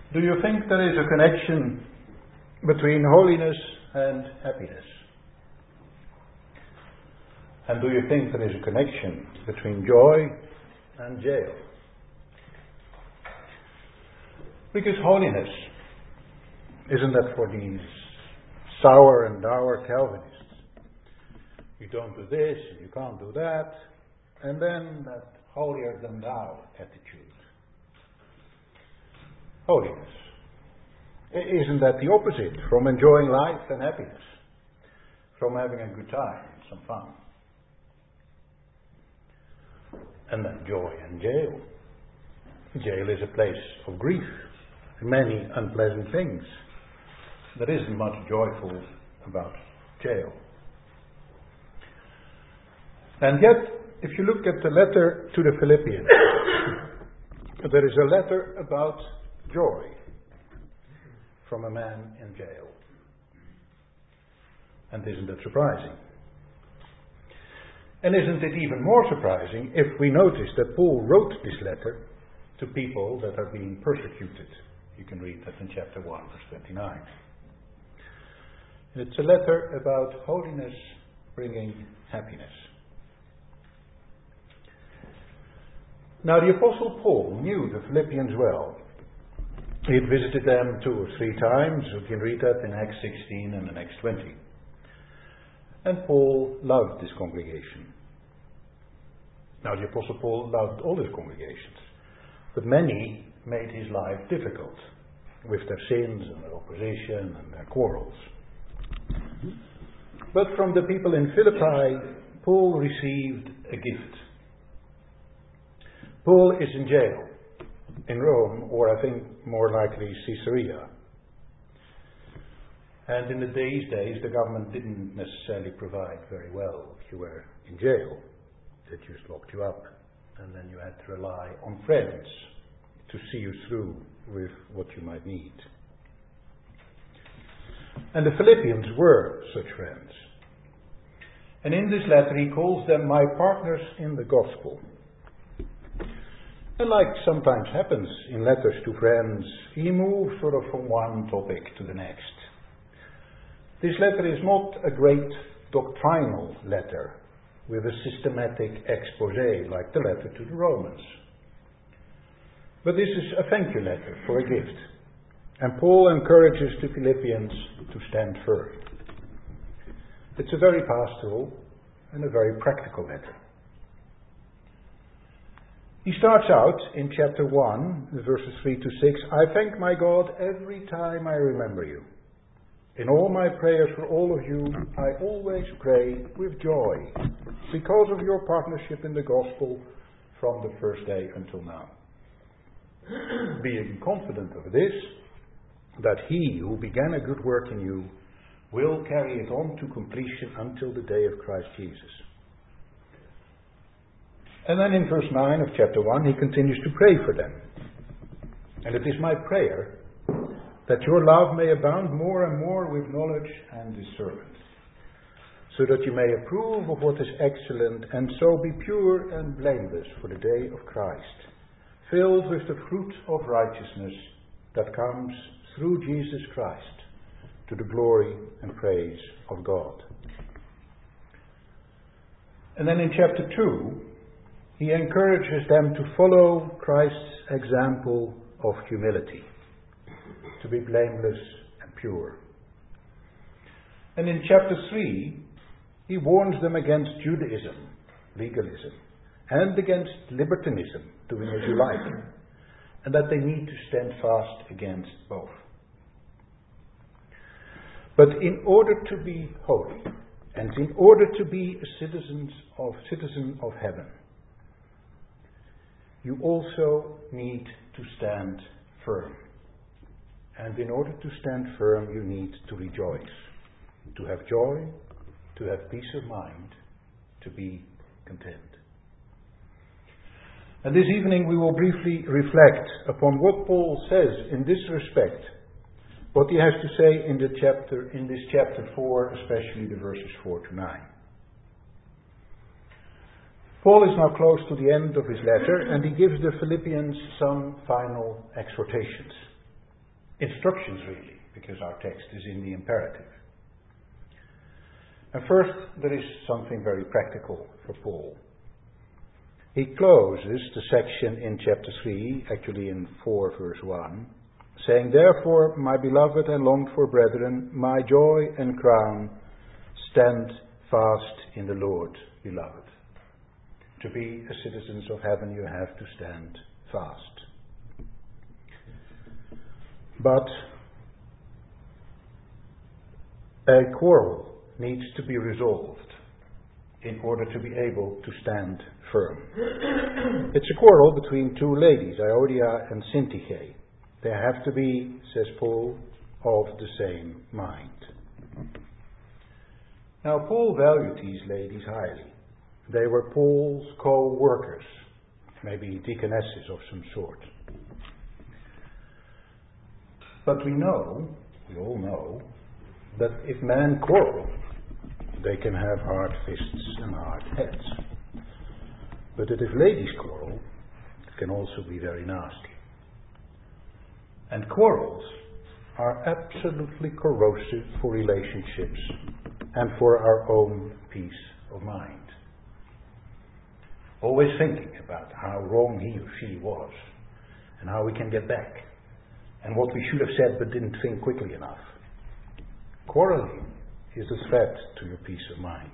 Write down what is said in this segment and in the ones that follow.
Do you think there is a connection between holiness and happiness? And do you think there is a connection between joy and jail? Because holiness, isn't that for these sour and dour Calvinists? You don't do this, you can't do that, and then that holier than thou attitude. Holiness. Isn't that the opposite from enjoying life and happiness? From having a good time, some fun? And then joy and jail. Jail is a place of grief, many unpleasant things. There isn't much joyful about jail. And yet, if you look at the letter to the Philippians, there is a letter about joy from a man in jail. And isn't that surprising? And isn't it even more surprising if we notice that Paul wrote this letter to people that are being persecuted? You can read that in chapter 1, verse 29. And it's a letter about holiness bringing happiness. Now the Apostle Paul knew the Philippians well. He had visited them 2 or 3 times. You can read that in Acts 16 and in Acts 20. And Paul loved this congregation. Now the Apostle Paul loved all his congregations. But many made his life difficult with their sins and their opposition and their quarrels. But from the people in Philippi, Paul received a gift. Paul is in jail in Rome, or I think more likely Caesarea. And in these days, the government didn't necessarily provide very well if you were in jail. They just locked you up, and then you had to rely on friends to see you through with what you might need. And the Philippians were such friends. And in this letter he calls them my partners in the gospel. And like sometimes happens in letters to friends, he moves sort of from one topic to the next. This letter is not a great doctrinal letter with a systematic expose like the letter to the Romans. But this is a thank you letter for a gift. And Paul encourages the Philippians to stand firm. It's a very pastoral and a very practical letter. He starts out in chapter 1, verses 3 to 6, I thank my God every time I remember you. In all my prayers for all of you, I always pray with joy because of your partnership in the gospel from the first day until now. Being confident of this, that he who began a good work in you will carry it on to completion until the day of Christ Jesus. And then in verse 9 of chapter 1, he continues to pray for them. And it is my prayer that your love may abound more and more with knowledge and discernment, so that you may approve of what is excellent, and so be pure and blameless for the day of Christ, filled with the fruit of righteousness that comes through Jesus Christ, to the glory and praise of God. And then in chapter 2, he encourages them to follow Christ's example of humility, to be blameless and pure. And in chapter 3, he warns them against Judaism, legalism, and against libertinism, doing as you like, and that they need to stand fast against both. But in order to be holy, and in order to be a citizen of heaven, you also need to stand firm. And in order to stand firm, you need to rejoice, to have joy, to have peace of mind, to be content. And this evening we will briefly reflect upon what Paul says in this respect, what he has to say in this chapter 4, especially the verses 4 to 9. Paul is now close to the end of his letter, and he gives the Philippians some final exhortations. instructions really, because our text is in the imperative. And first, there is something very practical for Paul. He closes the section in chapter 3, actually in 4 verse 1, saying, "Therefore, my beloved and longed for brethren, my joy and crown, stand fast in the Lord, beloved." To be a citizens of heaven, you have to stand fast. But a quarrel needs to be resolved in order to be able to stand firm. It's a quarrel between two ladies, Iodia and Syntyche. They have to be, says Paul, of the same mind. Now, Paul valued these ladies highly. They were Paul's co-workers, maybe deaconesses of some sort. But we all know, that if men quarrel, they can have hard fists and hard heads. But that if ladies quarrel, it can also be very nasty. And quarrels are absolutely corrosive for relationships and for our own peace of mind. Always thinking about how wrong he or she was and how we can get back and what we should have said but didn't think quickly enough. Quarreling is a threat to your peace of mind.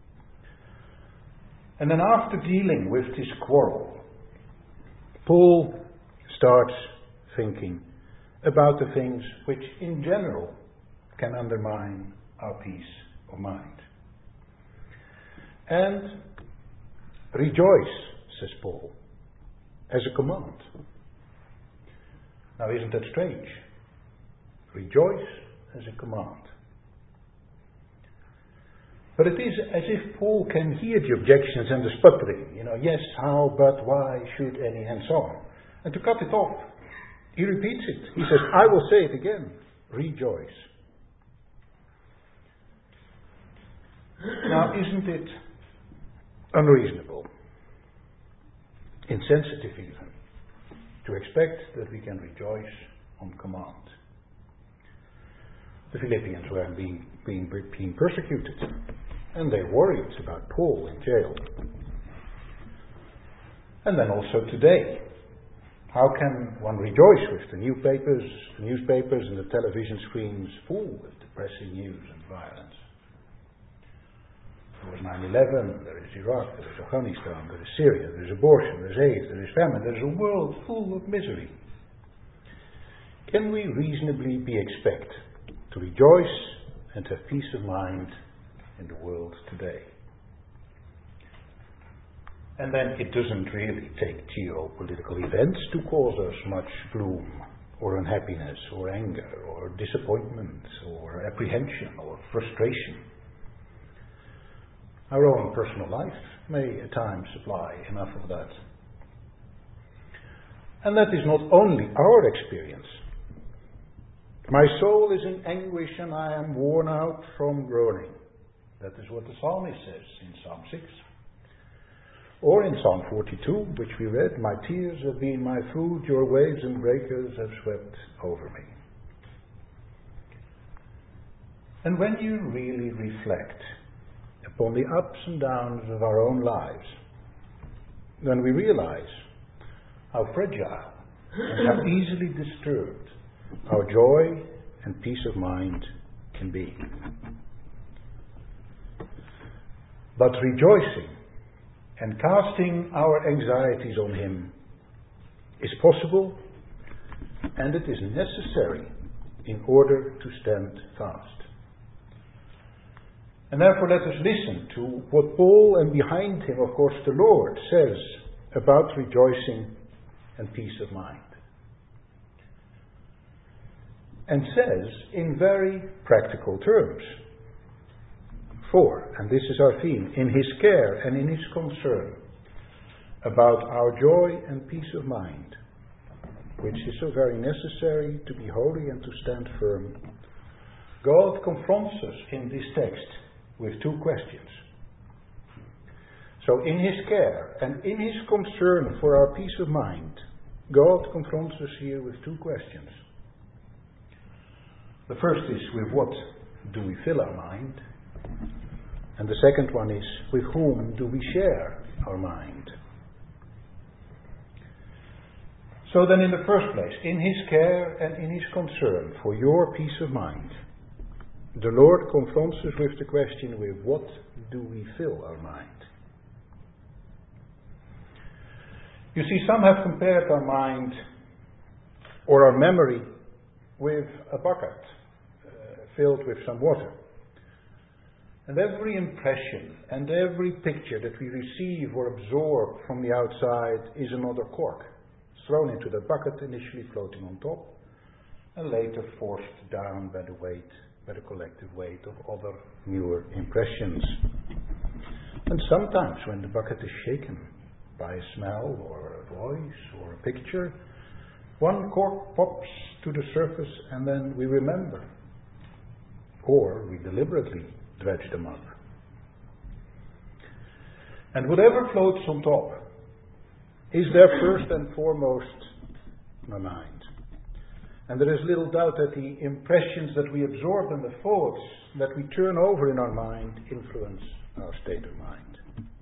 And then after dealing with this quarrel, Paul starts thinking about the things which in general can undermine our peace of mind. And rejoice, says Paul, as a command. Now, isn't that strange? Rejoice as a command. But it is as if Paul can hear the objections and the sputtering. Yes, how, but, why, should, any, and so on. And to cut it off, he repeats it. He says, I will say it again. Rejoice. Now, isn't it unreasonable, insensitive even, to expect that we can rejoice on command? The Philippians were being persecuted, and they worried about Paul in jail. And then also today, how can one rejoice with the newspapers and the television screens full of depressing news and violence? There was 9/11, there is Iraq, there is Afghanistan, there is Syria, there is abortion, there is AIDS, there is famine, there is a world full of misery. Can we reasonably be expected to rejoice and have peace of mind in the world today? And then it doesn't really take geopolitical events to cause us much gloom or unhappiness or anger or disappointment or apprehension or frustration. Our own personal life may at times supply enough of that. And that is not only our experience. My soul is in anguish and I am worn out from groaning. That is what the psalmist says in Psalm 6. Or in Psalm 42, which we read, my tears have been my food, your waves and breakers have swept over me. And when you really reflect upon the ups and downs of our own lives, then we realize how fragile and how easily disturbed our joy and peace of mind can be. But rejoicing and casting our anxieties on Him is possible, and it is necessary in order to stand fast. And therefore let us listen to what Paul, and behind him, of course, the Lord, says about rejoicing and peace of mind. And says in very practical terms. For, and this is our theme, in His care and in His concern about our joy and peace of mind, which is so very necessary to be holy and to stand firm, God confronts us in this text with two questions. So in His care and in His concern for our peace of mind, God confronts us here with two questions. The first is, with what do we fill our mind? And the second one is, with whom do we share our mind? So then, in the first place, in His care and in His concern for your peace of mind, the Lord confronts us with the question, with what do we fill our mind? You see, some have compared our mind or our memory with a bucket filled with some water. And every impression and every picture that we receive or absorb from the outside is another cork, thrown into the bucket, initially floating on top, and later forced down by the collective weight of other newer impressions. And sometimes when the bucket is shaken by a smell or a voice or a picture, one cork pops to the surface and then we remember. Or we deliberately dredge them up. And whatever floats on top is there first and foremost my mind. And there is little doubt that the impressions that we absorb and the thoughts that we turn over in our mind influence our state of mind.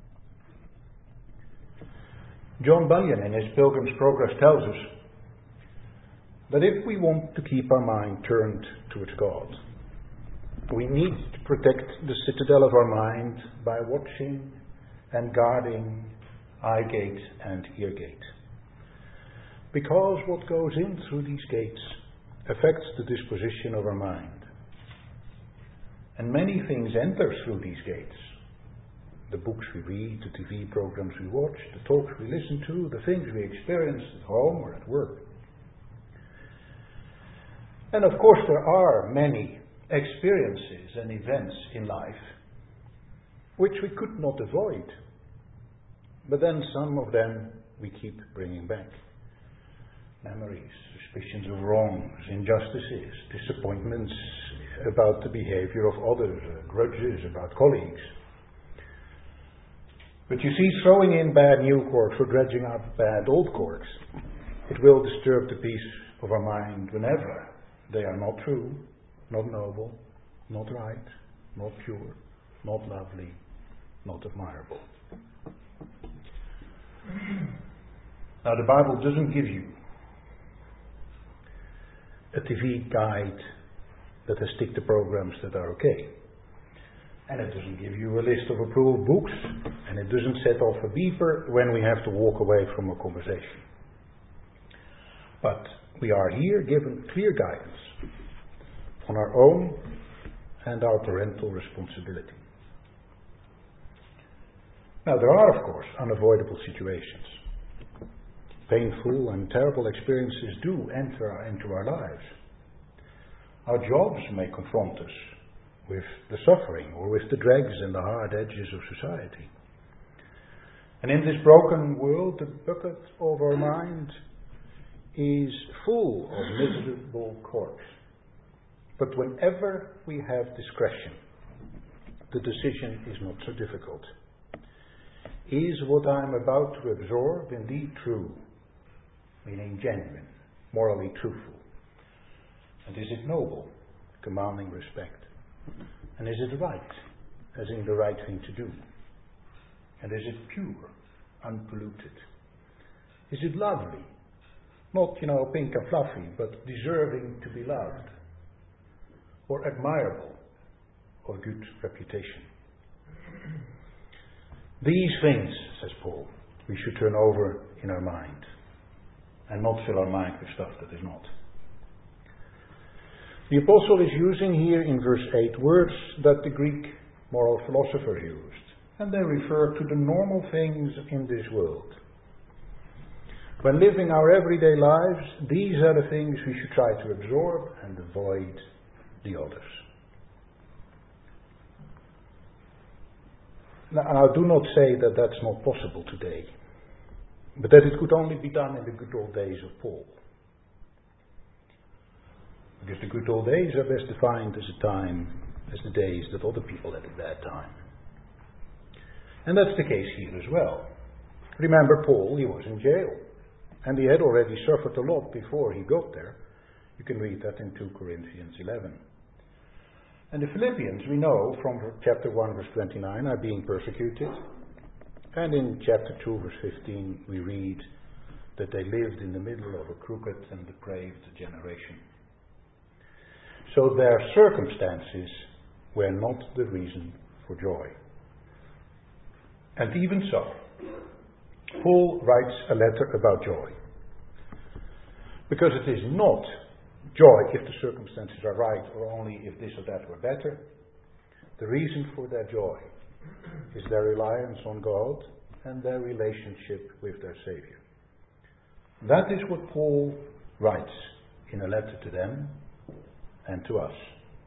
John Bunyan in his Pilgrim's Progress tells us that if we want to keep our mind turned towards God, we need to protect the citadel of our mind by watching and guarding eye gate and ear gate. Because what goes in through these gates affects the disposition of our mind. And many things enter through these gates. The books we read, the TV programs we watch, the talks we listen to, the things we experience at home or at work. And of course there are many experiences and events in life which we could not avoid. But then some of them we keep bringing back. Memories, suspicions of wrongs, injustices, disappointments about the behavior of others, grudges about colleagues. But you see, throwing in bad new corks or dredging up bad old corks, it will disturb the peace of our mind whenever they are not true, not noble, not right, not pure, not lovely, not admirable. Now, the Bible doesn't give you a TV guide that has ticked the programs that are okay. And it doesn't give you a list of approved books, and it doesn't set off a beeper when we have to walk away from a conversation. But we are here given clear guidance on our own and our parental responsibility. Now, there are, of course, unavoidable situations. Painful and terrible experiences do enter into our lives. Our jobs may confront us with the suffering or with the dregs and the hard edges of society. And in this broken world, the bucket of our mind is full of miserable corks. But whenever we have discretion, the decision is not so difficult. Is what I'm about to absorb indeed true, meaning genuine, morally truthful? And is it noble, commanding respect? And is it right, as in the right thing to do? And is it pure, unpolluted? Is it lovely? Not, pink and fluffy, but deserving to be loved? Or admirable, or good reputation? These things, says Paul, we should turn over in our mind, and not fill our mind with stuff that is not. The apostle is using here in verse 8 words that the Greek moral philosophers used, and they refer to the normal things in this world. When living our everyday lives, these are the things we should try to absorb and avoid the others. Now, do not say that that's not possible today, but that it could only be done in the good old days of Paul. Because the good old days are best defined as the days that other people had a bad time. And that's the case here as well. Remember, Paul, he was in jail. And he had already suffered a lot before he got there. You can read that in 2 Corinthians 11. And the Philippians, we know from chapter 1 verse 29, are being persecuted. And in chapter 2 verse 15 we read that they lived in the middle of a crooked and depraved generation. So their circumstances were not the reason for joy. And even so, Paul writes a letter about joy. Because it is not joy if the circumstances are right or only if this or that were better. The reason for their joy is their reliance on God and their relationship with their Savior. That is what Paul writes in a letter to them and to us.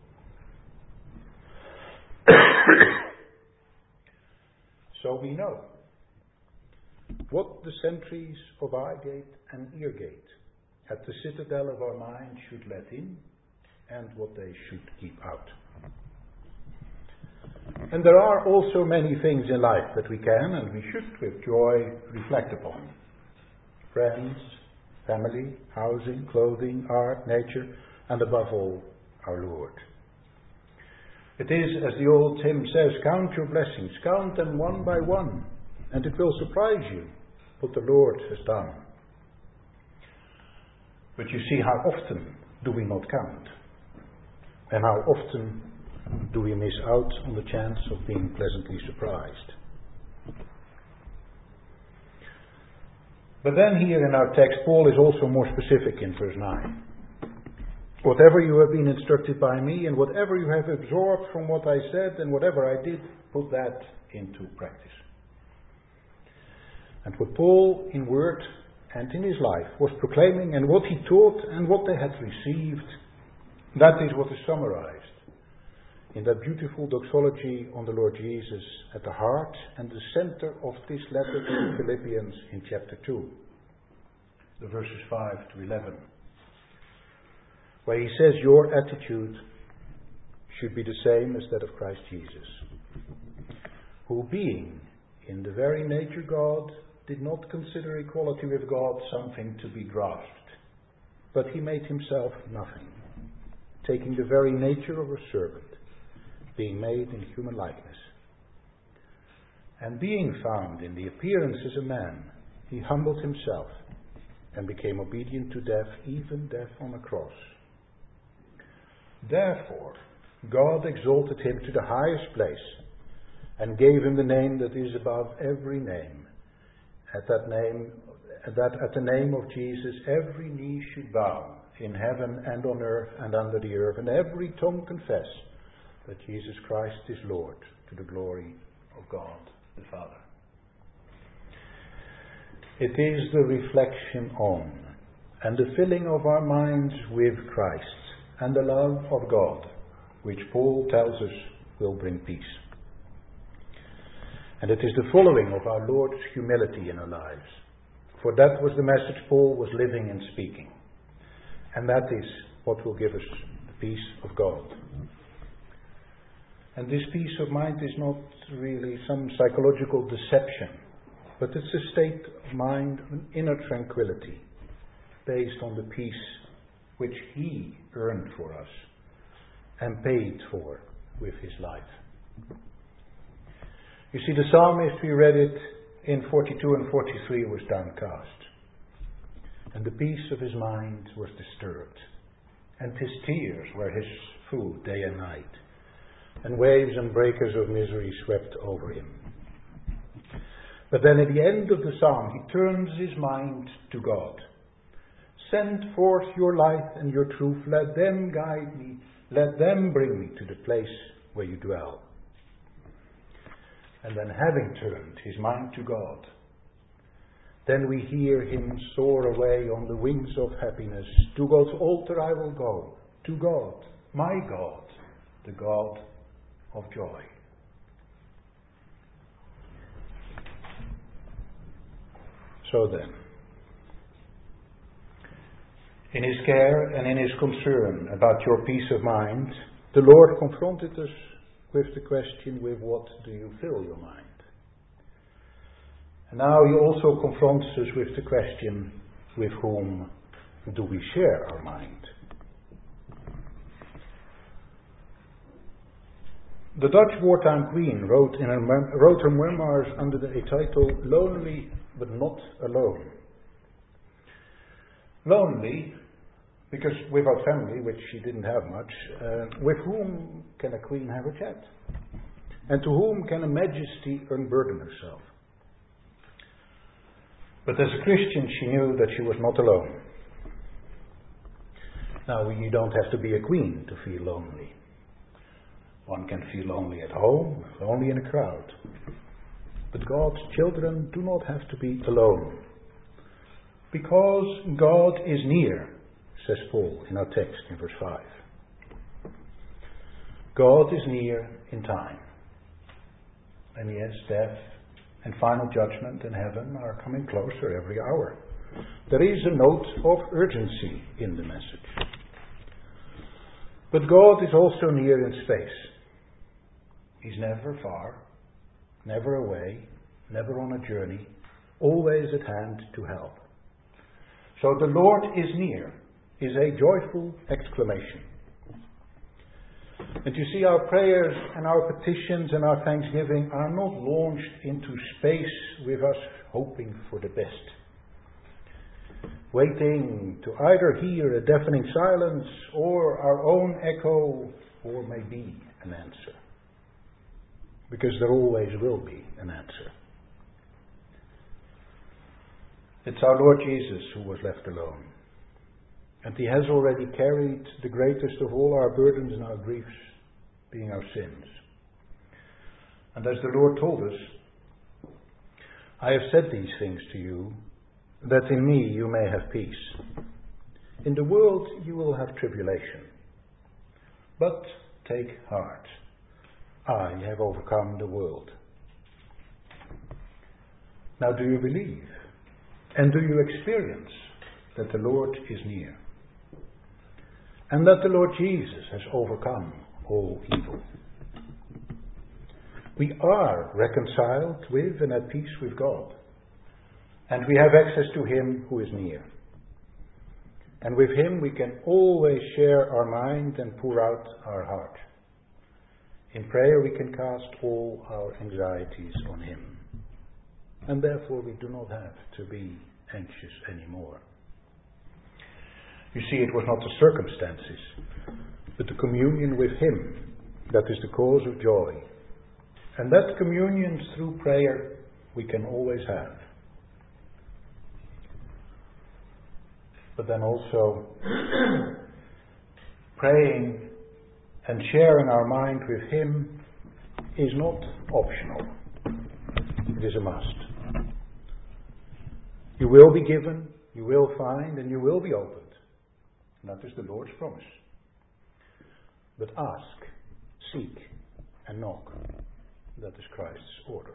So we know what the sentries of eye gate and ear gate at the citadel of our mind should let in and what they should keep out. And there are also many things in life that we can and we should with joy reflect upon. Friends, family, housing, clothing, art, nature, and above all, our Lord. It is, as the old hymn says, count your blessings, count them one by one, and it will surprise you what the Lord has done. But you see, how often do we not count? And how often do we miss out on the chance of being pleasantly surprised? But then here in our text, Paul is also more specific in verse 9. Whatever you have been instructed by me, and whatever you have absorbed from what I said, and whatever I did, put that into practice. And what Paul, in word and in his life, was proclaiming, and what he taught, and what they had received, that is what is summarized in that beautiful doxology on the Lord Jesus at the heart and the center of this letter to the Philippians in chapter 2, the verses 5 to 11. Where he says your attitude should be the same as that of Christ Jesus, who being in the very nature God, did not consider equality with God something to be grasped, but he made himself nothing, taking the very nature of a servant, being made in human likeness. And being found in the appearance as a man, he humbled himself and became obedient to death, even death on a cross. Therefore, God exalted him to the highest place and gave him the name that is above every name. At the name of Jesus, every knee should bow in heaven and on earth and under the earth, and every tongue confess that Jesus Christ is Lord, to the glory of God the Father. It is the reflection on and the filling of our minds with Christ and the love of God, which Paul tells us will bring peace. And it is the following of our Lord's humility in our lives. For that was the message Paul was living and speaking. And that is what will give us the peace of God. And this peace of mind is not really some psychological deception, but it's a state of mind, an inner tranquility, based on the peace which he earned for us and paid for with his life. You see, the psalmist, we read it in 42 and 43, was downcast. And the peace of his mind was disturbed. And his tears were his food day and night. And waves and breakers of misery swept over him. But then at the end of the psalm, he turns his mind to God. Send forth your light and your truth. Let them guide me. Let them bring me to the place where you dwell. And then, having turned his mind to God, then we hear him soar away on the wings of happiness. To God's altar I will go. To God, my God, the God of joy. So then, in his care and in his concern about your peace of mind, the Lord confronted us with the question, with what do you fill your mind? And now he also confronts us with the question, with whom do we share our mind? The Dutch wartime queen wrote her memoirs under the title Lonely but Not Alone. Lonely because without family, which she didn't have much, with whom can a queen have a chat? And to whom can a majesty unburden herself? But as a Christian, she knew that she was not alone. Now, you don't have to be a queen to feel lonely. One can feel lonely at home, lonely in a crowd. But God's children do not have to be alone. Because God is near, says Paul in our text in verse 5. God is near in time. And yes, death and final judgment in heaven are coming closer every hour. There is a note of urgency in the message. But God is also near in space. He's never far, never away, never on a journey, always at hand to help. So the Lord is near is a joyful exclamation. And you see, our prayers and our petitions and our thanksgiving are not launched into space with us hoping for the best, waiting to either hear a deafening silence or our own echo, or maybe an answer. Because there always will be an answer. It's our Lord Jesus who was left alone. And He has already carried the greatest of all our burdens and our griefs, being our sins. And as the Lord told us, I have said these things to you, that in me you may have peace. In the world you will have tribulation. But take heart. I have overcome the world. Now, do you believe? And do you experience that the Lord is near? And that the Lord Jesus has overcome all evil? We are reconciled with and at peace with God. And we have access to Him who is near. And with Him we can always share our mind and pour out our heart. In prayer we can cast all our anxieties on Him. And therefore we do not have to be anxious anymore. You see, it was not the circumstances, but the communion with Him that is the cause of joy. And that communion through prayer we can always have. But then also praying and sharing our mind with Him is not optional. It is a must. You will be given, you will find, and you will be opened. And that is the Lord's promise. But ask, seek, and knock. That is Christ's order.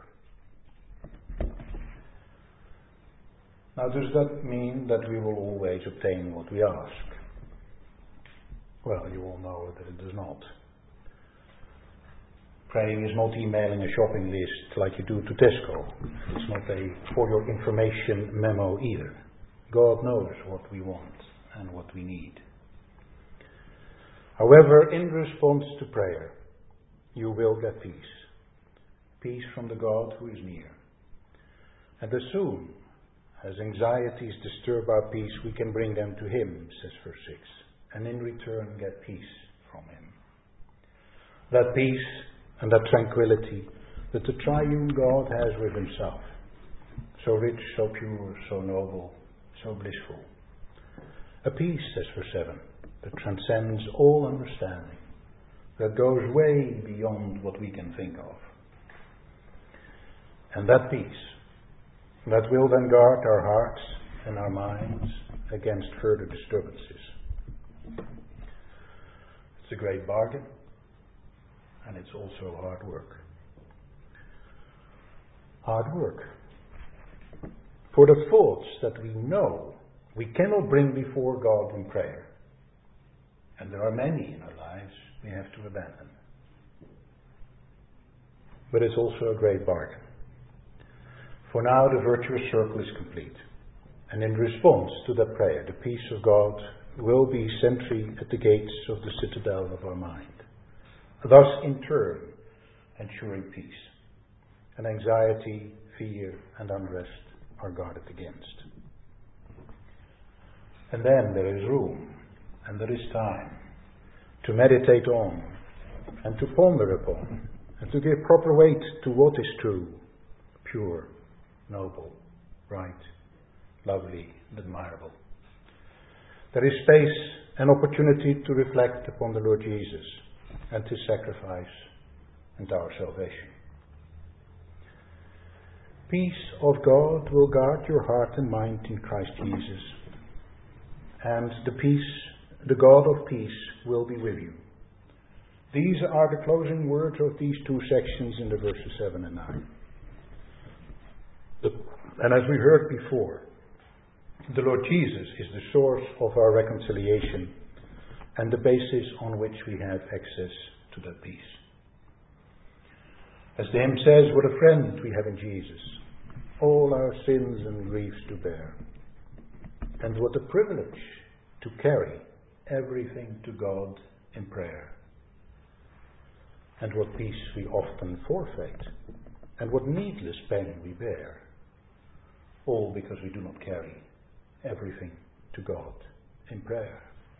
Now, does that mean that we will always obtain what we ask? Well, you all know that it does not. Praying is not emailing a shopping list like you do to Tesco. It's not a for your information memo either. God knows what we want and what we need. However, in response to prayer, you will get peace. Peace from the God who is near. And as soon as anxieties disturb our peace, we can bring them to Him, says verse 6, and in return get peace from Him. That peace and that tranquility that the triune God has with Himself. So rich, so pure, so noble, so blissful. A peace, says verse 7, that transcends all understanding, that goes way beyond what we can think of. And that peace, that will then guard our hearts and our minds against further disturbances. It's a great bargain, and it's also hard work. Hard work. For the thoughts that we know we cannot bring before God in prayer, and there are many in our lives we have to abandon. But it's also a great bargain. For now the virtuous circle is complete. And in response to that prayer, the peace of God will be sentry at the gates of the citadel of our mind. Thus, in turn, ensuring peace. And anxiety, fear, and unrest are guarded against. And then there is room, and there is time to meditate on, and to ponder upon, and to give proper weight to what is true, pure, noble, right, lovely, and admirable. There is space and opportunity to reflect upon the Lord Jesus and His sacrifice and our salvation. Peace of God will guard your heart and mind in Christ Jesus, and the God of peace will be with you. These are the closing words of these two sections in the verses 7 and 9. And as we heard before, the Lord Jesus is the source of our reconciliation and the basis on which we have access to that peace. As the hymn says, what a friend we have in Jesus, all our sins and griefs to bear. And what a privilege to carry everything to God in prayer. And what peace we often forfeit, and what needless pain we bear. All because we do not carry everything to God in prayer.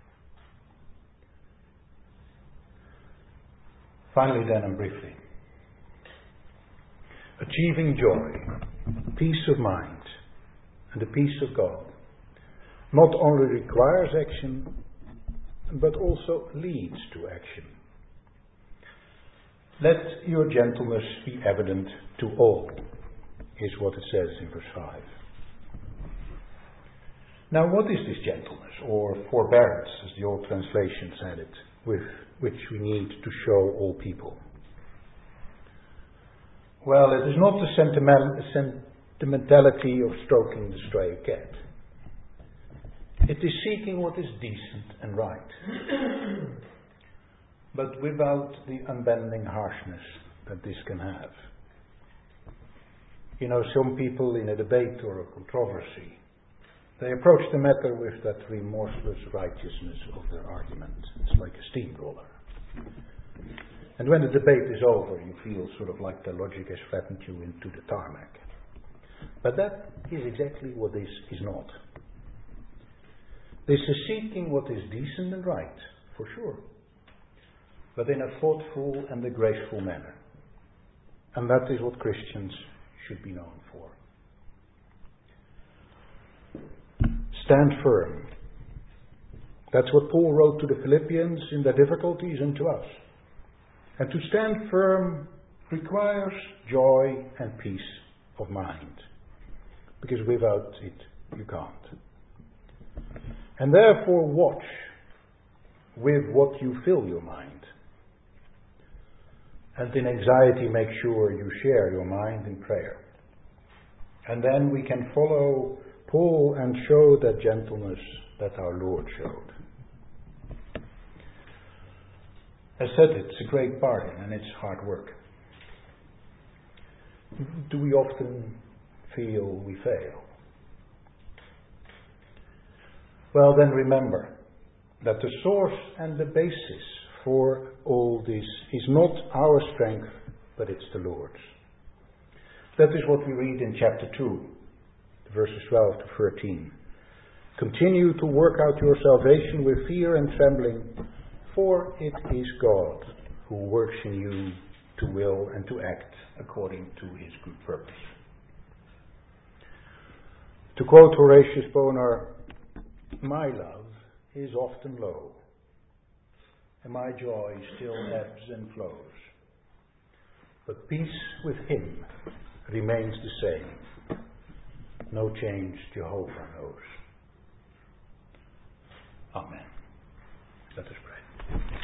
Finally then, and briefly, achieving joy, peace of mind, and the peace of God not only requires action, but also leads to action. Let your gentleness be evident to all, is what it says in verse 5. Now, what is this gentleness, or forbearance, as the old translations had it, with which we need to show all people? Well, it is not the sentimentality of stroking the stray cat. It is seeking what is decent and right, but without the unbending harshness that this can have. You know, some people in a debate or a controversy, they approach the matter with that remorseless righteousness of their argument. It's like a steamroller. And when the debate is over, you feel sort of like the logic has flattened you into the tarmac. But that is exactly what this is not. This is seeking what is decent and right, for sure, but in a thoughtful and a graceful manner. And that is what Christians should be known for. Stand firm. That's what Paul wrote to the Philippians in their difficulties and to us. And to stand firm requires joy and peace of mind, because without it you can't. And therefore watch with what you fill your mind. And in anxiety make sure you share your mind in prayer. And then we can follow Paul and show that gentleness that our Lord showed. As said, it's a great bargain and it's hard work. Do we often feel we fail? Well, then remember that the source and the basis for all this is not our strength, but it's the Lord's. That is what we read in chapter 2, verses 12 to 13. Continue to work out your salvation with fear and trembling, for it is God who works in you to will and to act according to His good purpose. To quote Horatius Bonar, my love is often low, and my joy still ebbs and flows. But peace with Him remains the same. No change Jehovah knows. Amen. Let us pray.